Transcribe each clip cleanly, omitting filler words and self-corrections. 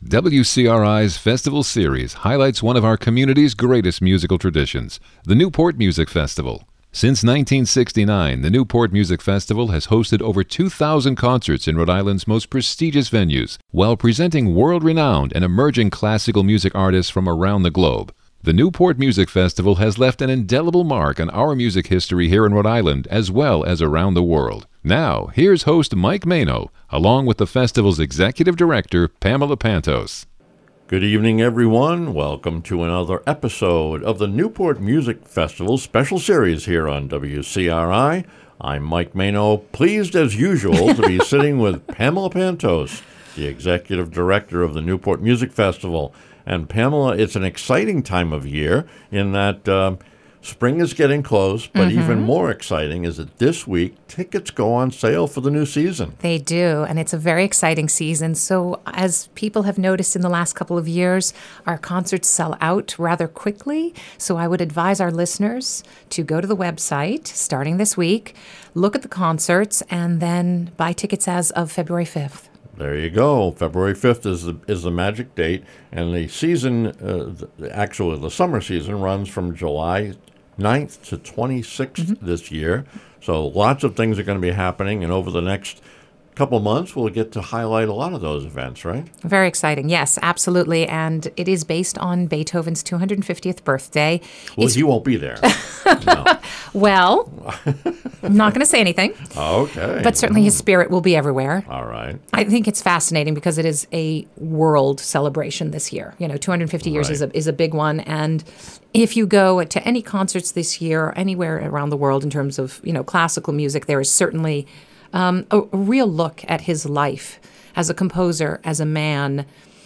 WCRI's Festival Series highlights one of our community's greatest musical traditions, the Newport Music Festival. Since 1969, the Newport Music Festival has hosted over 2,000 concerts in Rhode Island's most prestigious venues, while presenting world-renowned and emerging classical music artists from around the globe. The Newport Music Festival has left an indelible mark on our music history here in Rhode Island, as well as around the world. Now, here's host Mike Mano, along with the festival's executive director, Pamela Pantos. Good evening, everyone. Welcome to another episode of the Newport Music Festival special series here on WCRI. I'm Mike Mano, pleased as usual to be sitting with Pamela Pantos, the executive director of the Newport Music Festival. And Pamela, it's an exciting time of year in that spring is getting close, but even more exciting is that this week tickets go on sale for the new season. They do, and it's a very exciting season. So as people have noticed in the last couple of years, our concerts sell out rather quickly. So I would advise our listeners to go to the website starting this week, look at the concerts, and then buy tickets as of February 5th. There you go. February 5th is the magic date, and the season, actually the summer season, runs from July 9th to 26th this year. So lots of things are going to be happening, and over the next couple months, we'll get to highlight a lot of those events, right? Very exciting. Yes, absolutely. And it is based on Beethoven's 250th birthday. Well, you won't be there. No. Well, I'm not going to say anything. Okay. But certainly his spirit will be everywhere. All right. I think it's fascinating because it is a world celebration this year. 250 years is a big one. And if you go to any concerts this year, anywhere around the world in terms of, classical music, there is certainly a real look at his life as a composer, as a man,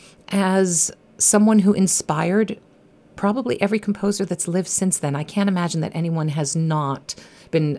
as someone who inspired probably every composer that's lived since then. I can't imagine that anyone has not been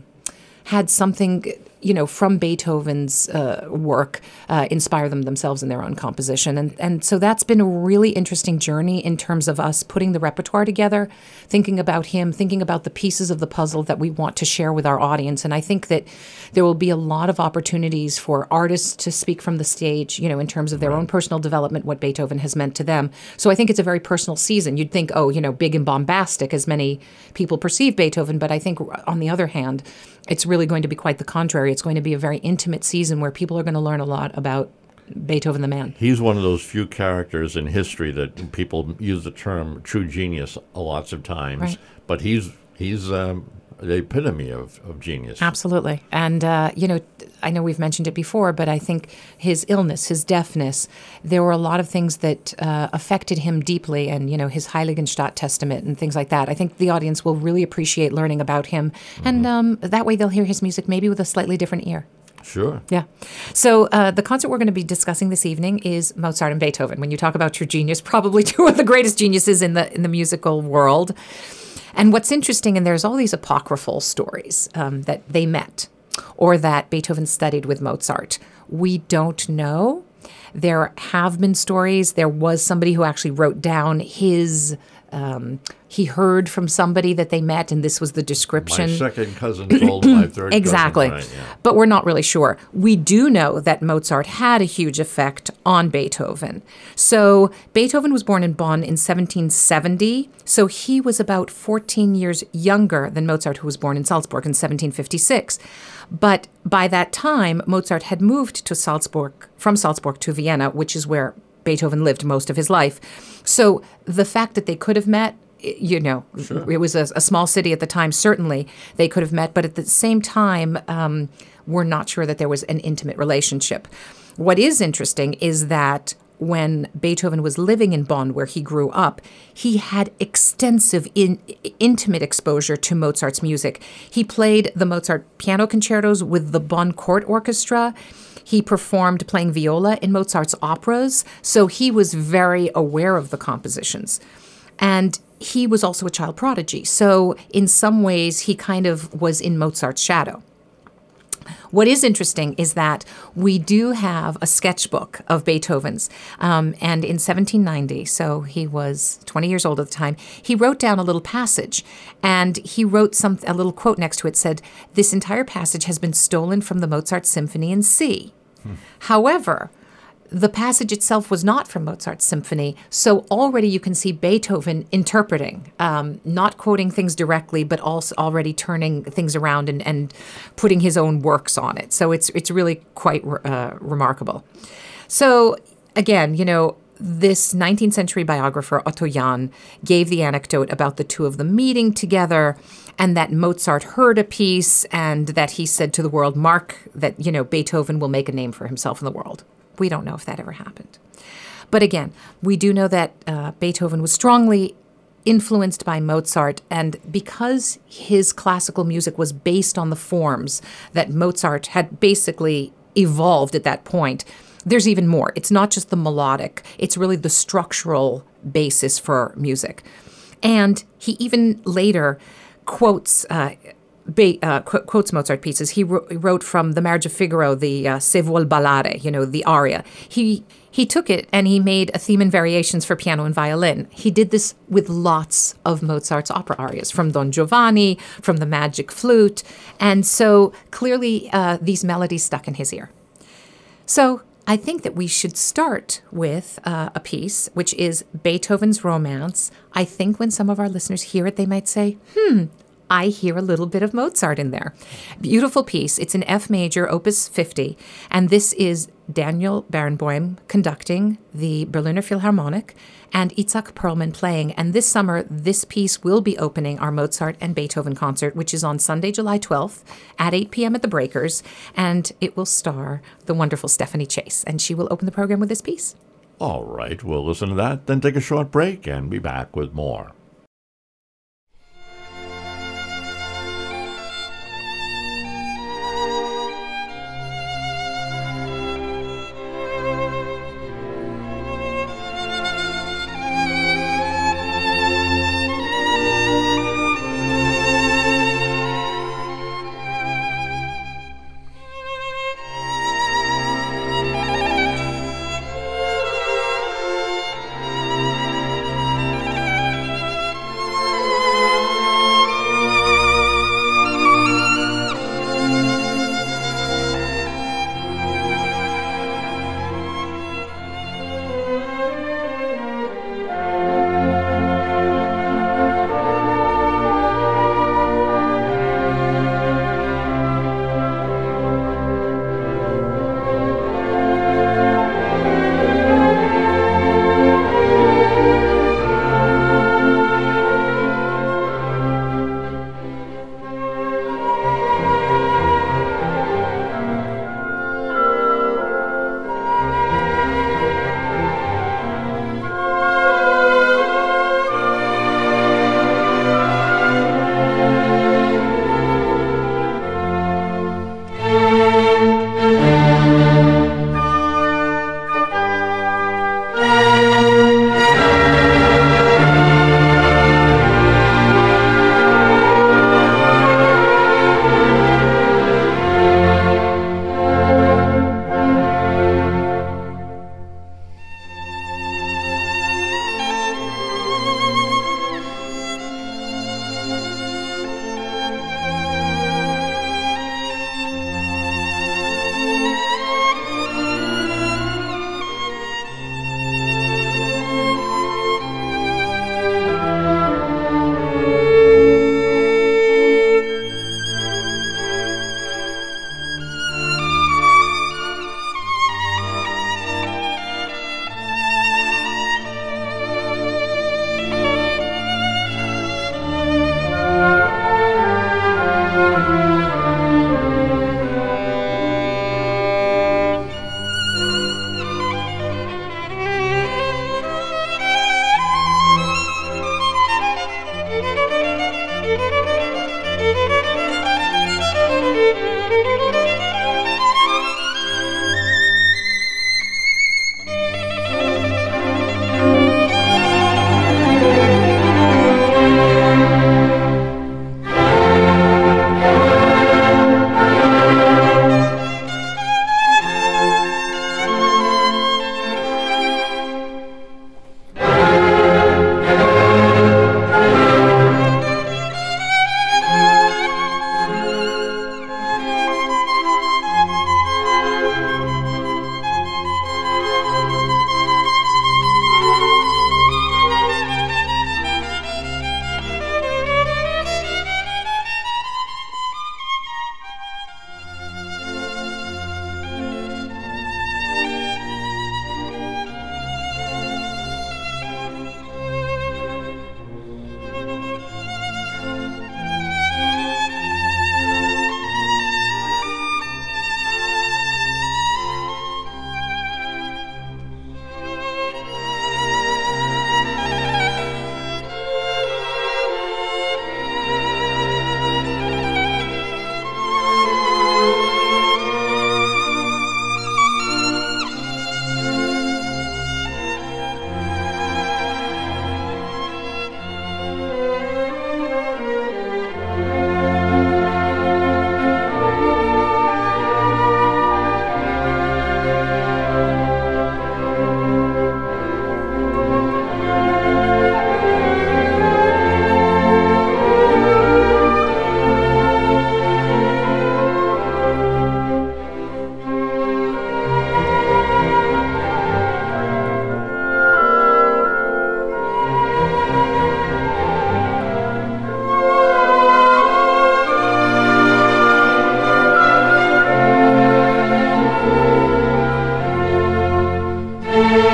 had something, from Beethoven's work inspire them themselves in their own composition. And so that's been a really interesting journey in terms of us putting the repertoire together, thinking about him, thinking about the pieces of the puzzle that we want to share with our audience. And I think that there will be a lot of opportunities for artists to speak from the stage, in terms of their own personal development, what Beethoven has meant to them. So I think it's a very personal season. You'd think, big and bombastic, as many people perceive Beethoven. But I think, on the other hand, it's really going to be quite the contrary. It's going to be a very intimate season where people are going to learn a lot about Beethoven the man. He's one of those few characters in history that people use the term true genius lots of times, right. But he's the epitome of genius. Absolutely. And, I know we've mentioned it before, but I think his illness, his deafness, there were a lot of things that affected him deeply, and, his Heiligenstadt Testament and things like that. I think the audience will really appreciate learning about him, and that way they'll hear his music maybe with a slightly different ear. Sure. Yeah. So the concert we're going to be discussing this evening is Mozart and Beethoven. When you talk about true genius, probably two of the greatest geniuses in the musical world. And what's interesting, and there's all these apocryphal stories that they met or that Beethoven studied with Mozart. We don't know. There have been stories. There was somebody who actually wrote down his... he heard from somebody that they met, and this was the description. My second cousin told my third exactly. cousin. Right, yeah. But we're not really sure. We do know that Mozart had a huge effect on Beethoven. So Beethoven was born in Bonn in 1770, so he was about 14 years younger than Mozart, who was born in Salzburg in 1756. But by that time, Mozart had moved from Salzburg to Vienna, which is where Beethoven lived most of his life. So the fact that they could have met, Sure. It was a small city at the time, certainly they could have met, but at the same time, we're not sure that there was an intimate relationship. What is interesting is that when Beethoven was living in Bonn, where he grew up, he had extensive intimate exposure to Mozart's music. He played the Mozart piano concertos with the Bonn Court Orchestra. He performed playing viola in Mozart's operas, so he was very aware of the compositions. And he was also a child prodigy, so in some ways he kind of was in Mozart's shadow. What is interesting is that we do have a sketchbook of Beethoven's, and in 1790, so he was 20 years old at the time, he wrote down a little passage, and he wrote a little quote next to it, said, "This entire passage has been stolen from the Mozart Symphony in C." However, the passage itself was not from Mozart's symphony, so already you can see Beethoven interpreting, not quoting things directly, but also already turning things around and putting his own works on it. So it's really quite remarkable. So again, this 19th century biographer, Otto Jahn, gave the anecdote about the two of them meeting together, and that Mozart heard a piece and that he said to the world, mark that, Beethoven will make a name for himself in the world. We don't know if that ever happened. But again, we do know that Beethoven was strongly influenced by Mozart, and because his classical music was based on the forms that Mozart had basically evolved at that point, there's even more. It's not just the melodic, it's really the structural basis for music. And he even later quotes Mozart pieces. He wrote from The Marriage of Figaro, the Se vuol ballare, the aria. He took it and he made a theme and variations for piano and violin. He did this with lots of Mozart's opera arias, from Don Giovanni, from the Magic Flute. And so clearly these melodies stuck in his ear. So I think that we should start with a piece, which is Beethoven's Romance. I think when some of our listeners hear it, they might say, I hear a little bit of Mozart in there. Beautiful piece. It's in F major, opus 50. And this is Daniel Barenboim conducting the Berliner Philharmonic and Itzhak Perlman playing. And this summer, this piece will be opening our Mozart and Beethoven concert, which is on Sunday, July 12th at 8 p.m. at the Breakers. And it will star the wonderful Stephanie Chase. And she will open the program with this piece. All right, we'll listen to that, then take a short break and be back with more.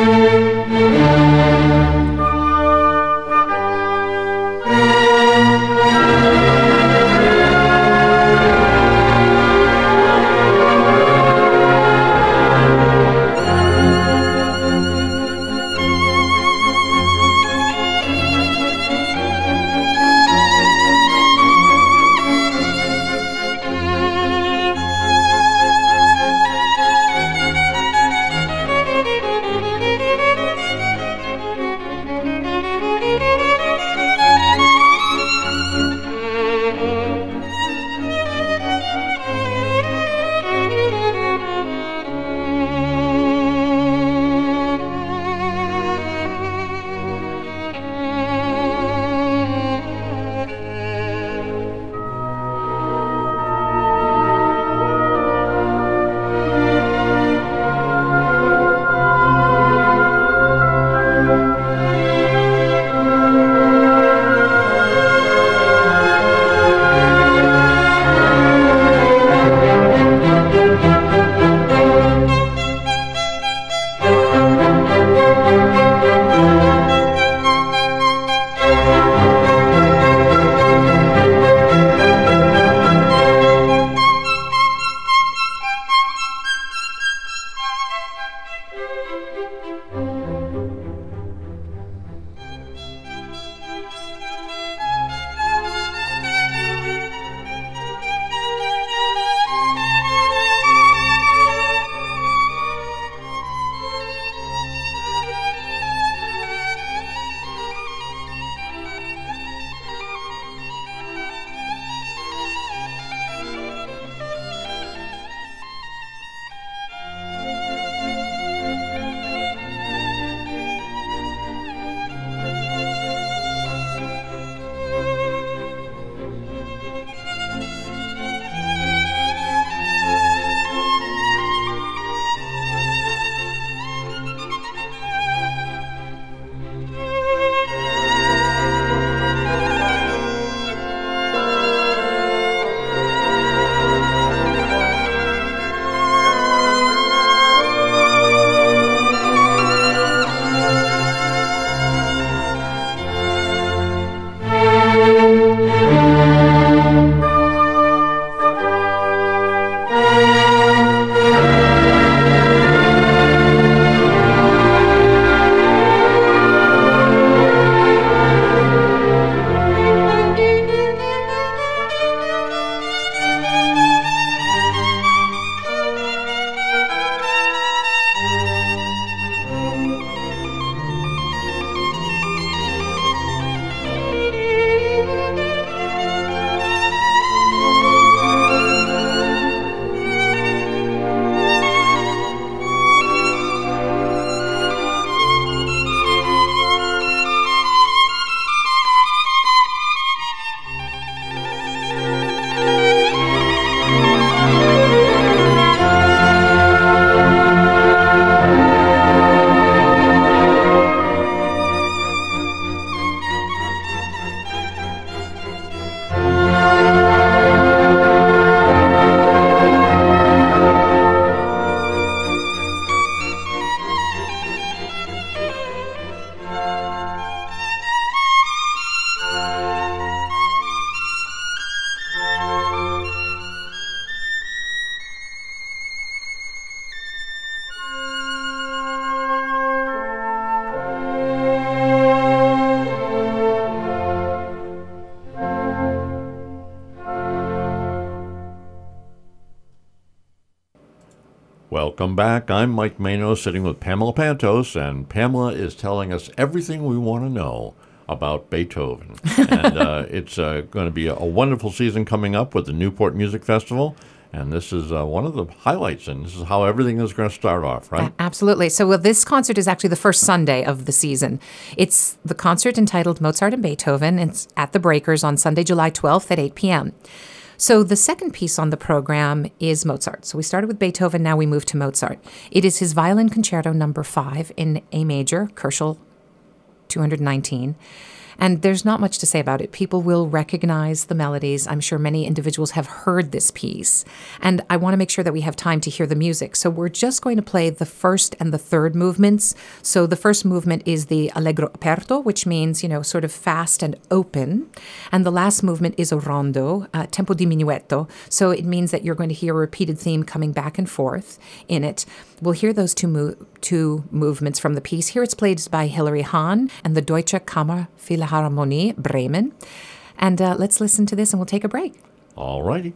Welcome back. I'm Mike Mano, sitting with Pamela Pantos, and Pamela is telling us everything we want to know about Beethoven. And it's going to be a wonderful season coming up with the Newport Music Festival. And this is one of the highlights, and this is how everything is going to start off, right? Absolutely. So this concert is actually the first Sunday of the season. It's the concert entitled Mozart and Beethoven. It's at the Breakers on Sunday, July 12th at 8 p.m. So the second piece on the program is Mozart. So we started with Beethoven, now we move to Mozart. It is his Violin Concerto No. 5 in A major, Koelschel 219. And there's not much to say about it. People will recognize the melodies. I'm sure many individuals have heard this piece. And I want to make sure that we have time to hear the music. So we're just going to play the first and the third movements. So the first movement is the allegro aperto, which means, sort of fast and open. And the last movement is a rondo, tempo diminuetto. So it means that you're going to hear a repeated theme coming back and forth in it. We'll hear those two movements from the piece. Here it's played by Hilary Hahn and the Deutsche Kammerphilharmonie Bremen. And let's listen to this and we'll take a break. All righty.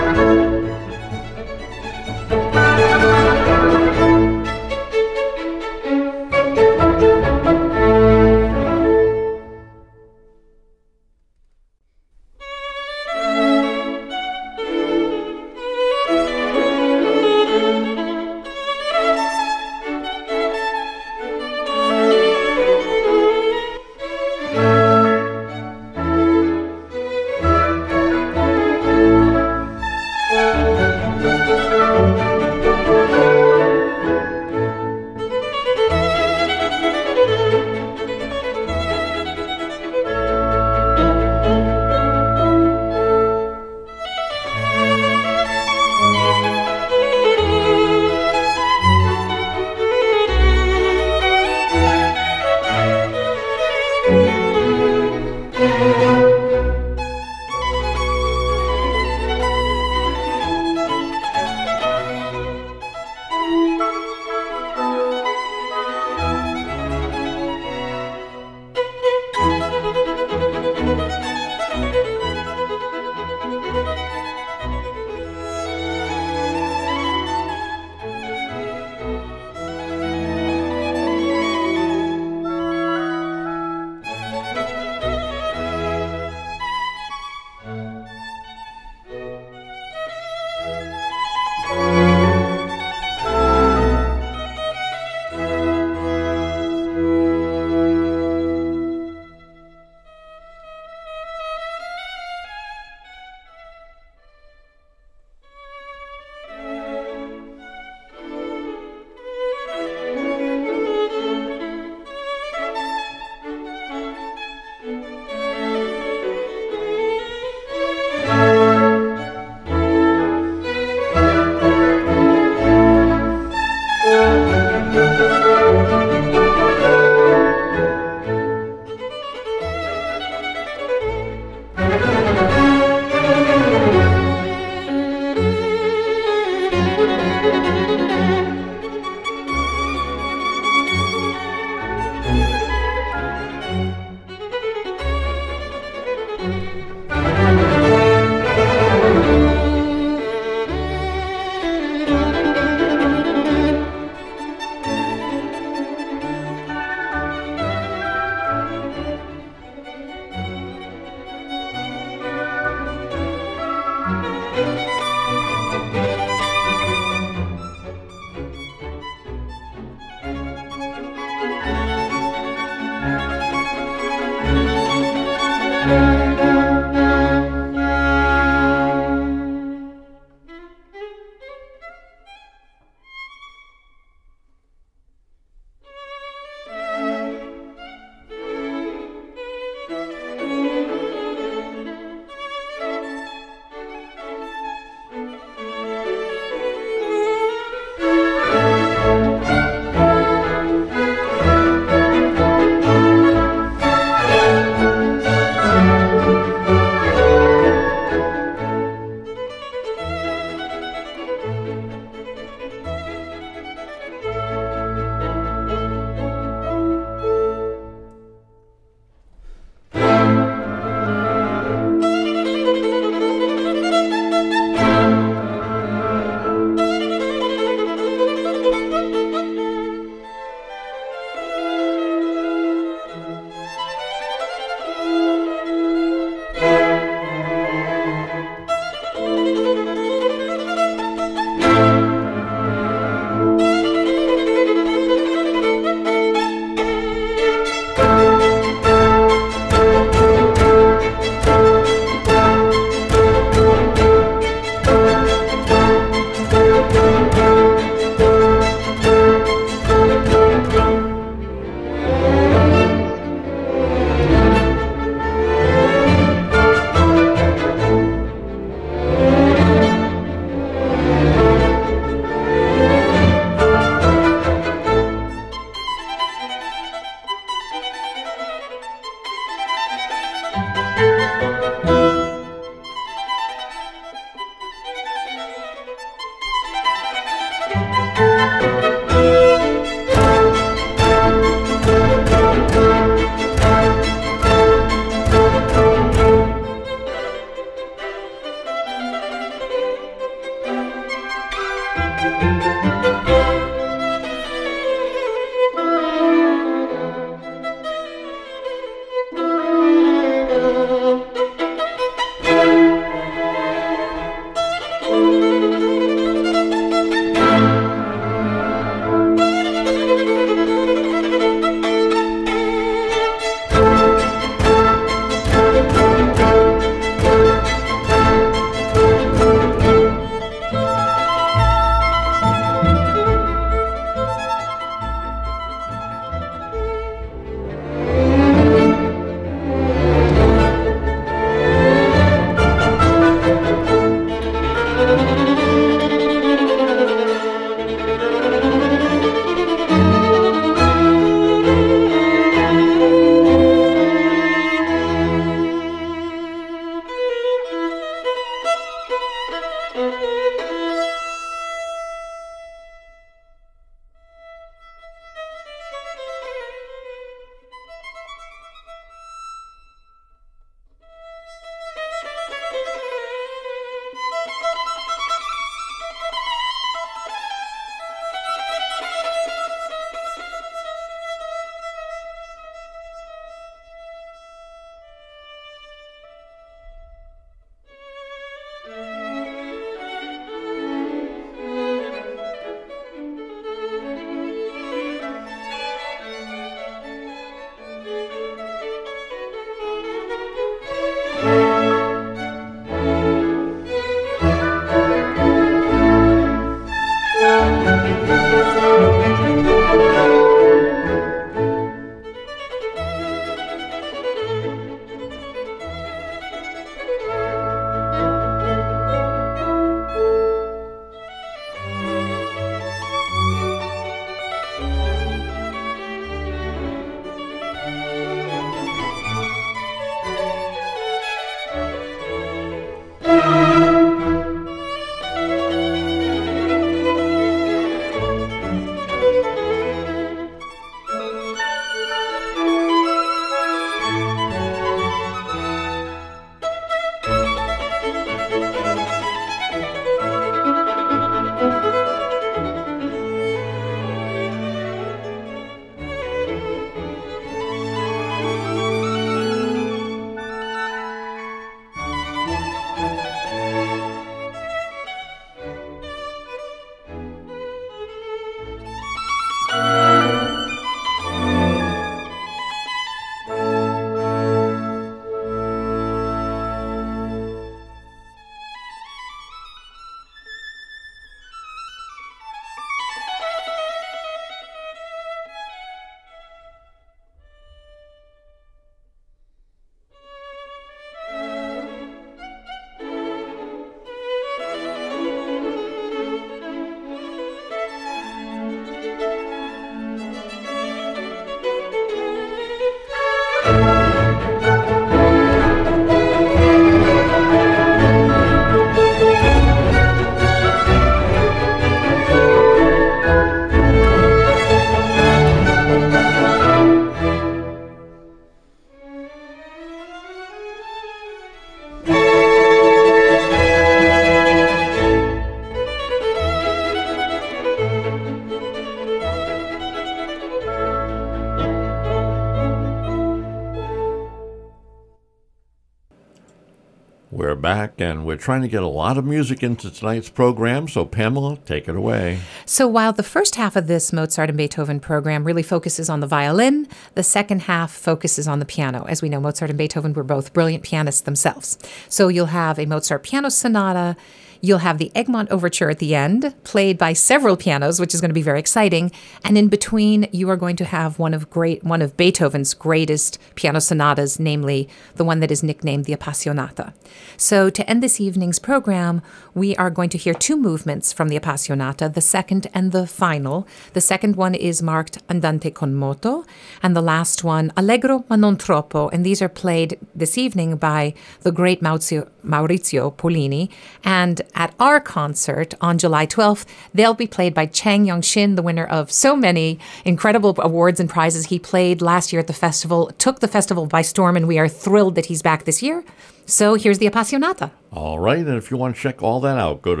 We're back, and we're trying to get a lot of music into tonight's program, so Pamela, take it away. So while the first half of this Mozart and Beethoven program really focuses on the violin, the second half focuses on the piano. As we know, Mozart and Beethoven were both brilliant pianists themselves. So you'll have a Mozart piano sonata. You'll have the Egmont Overture at the end, played by several pianos, which is going to be very exciting. And in between, you are going to have one of Beethoven's greatest piano sonatas, namely the one that is nicknamed the Appassionata. So to end this evening's program, we are going to hear two movements from the Appassionata, the second and the final. The second one is marked Andante con moto, and the last one, Allegro ma non troppo. And these are played this evening by the great Maurizio Pollini. And at our concert on July 12th, they'll be played by Chang Yong-shin, the winner of so many incredible awards and prizes. He played last year at the festival, took the festival by storm, and we are thrilled that he's back this year. So here's the Appassionata. All right, and if you want to check all that out, go to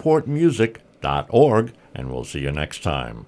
newportmusic.org, and we'll see you next time.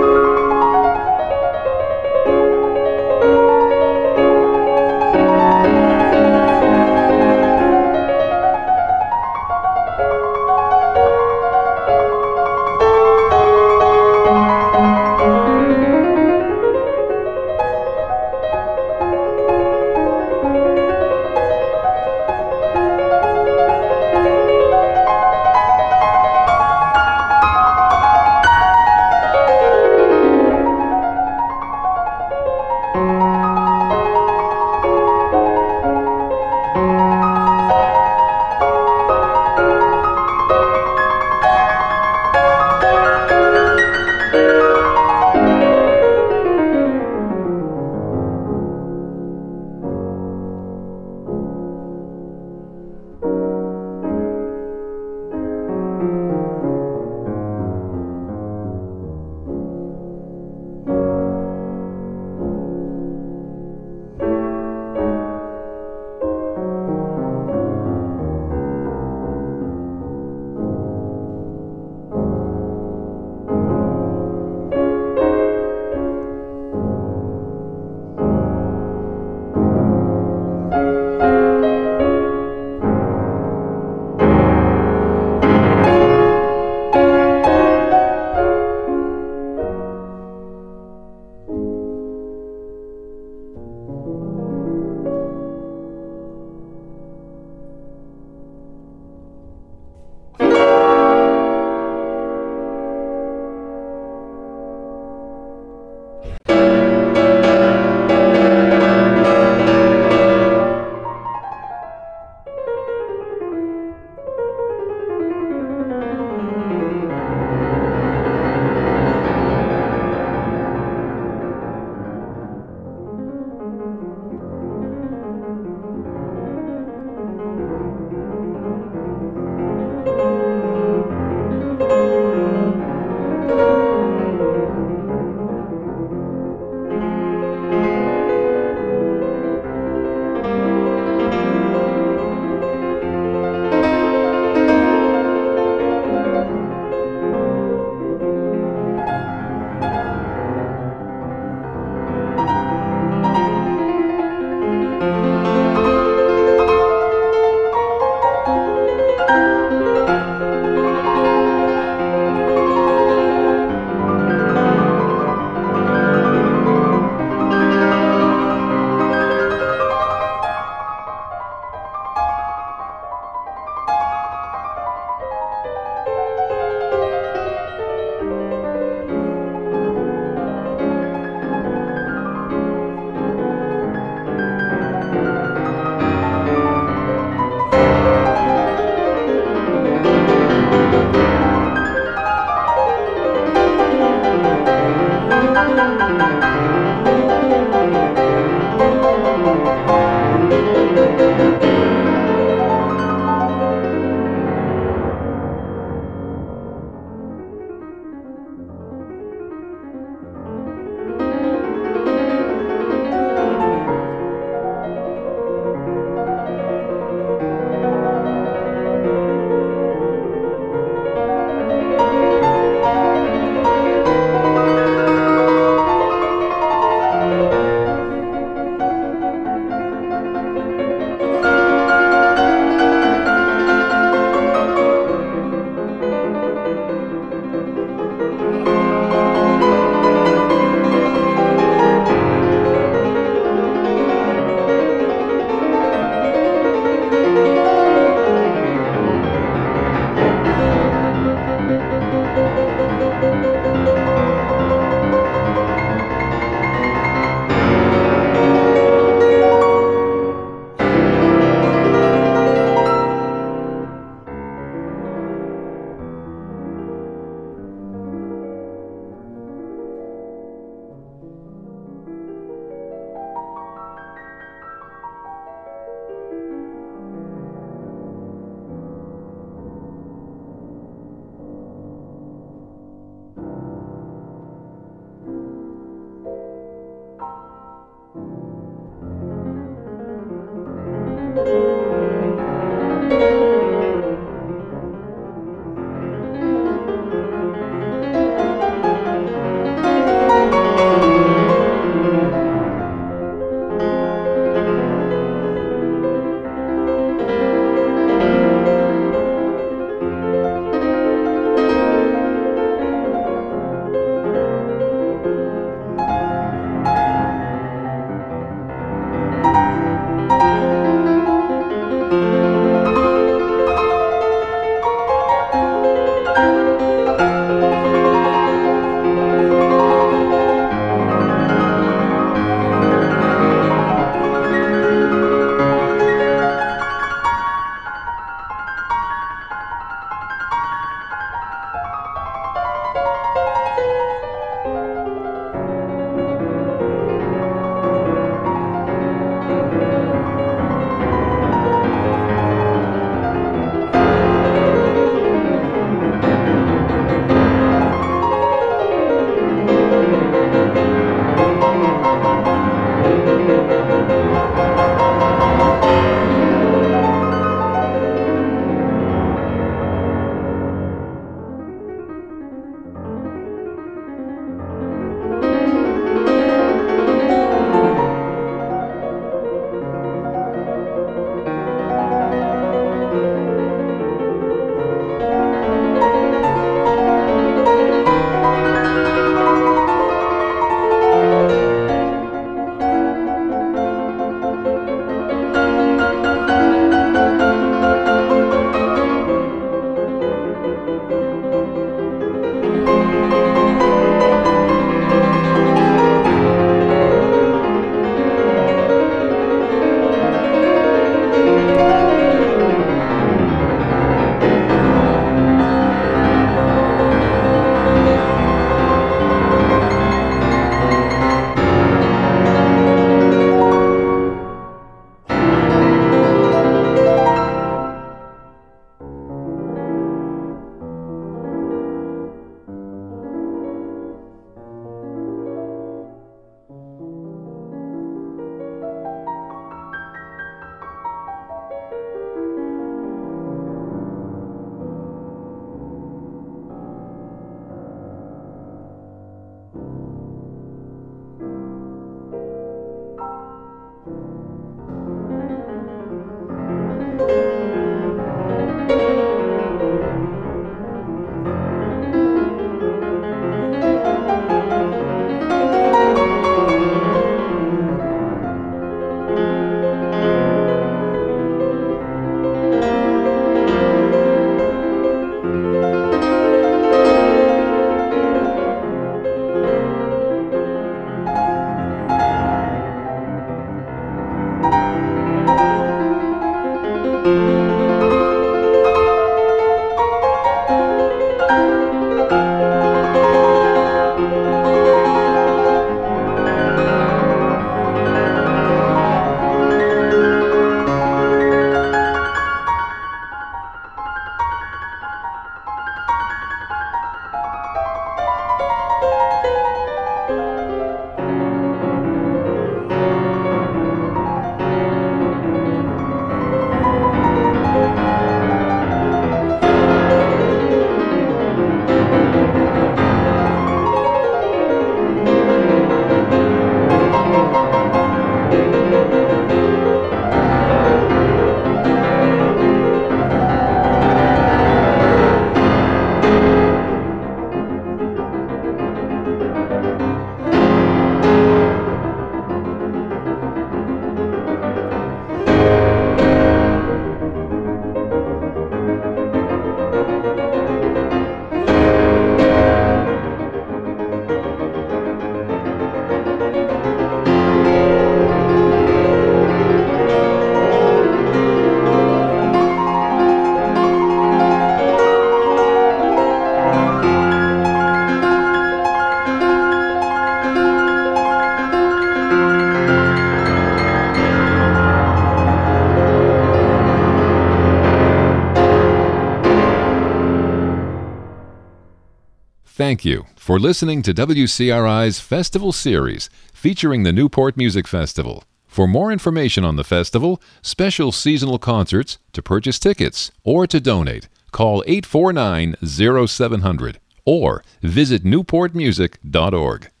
thank you for listening to WCRI's Festival Series featuring the Newport Music Festival. For more information on the festival, special seasonal concerts, to purchase tickets, or to donate, call 849-0700 or visit newportmusic.org.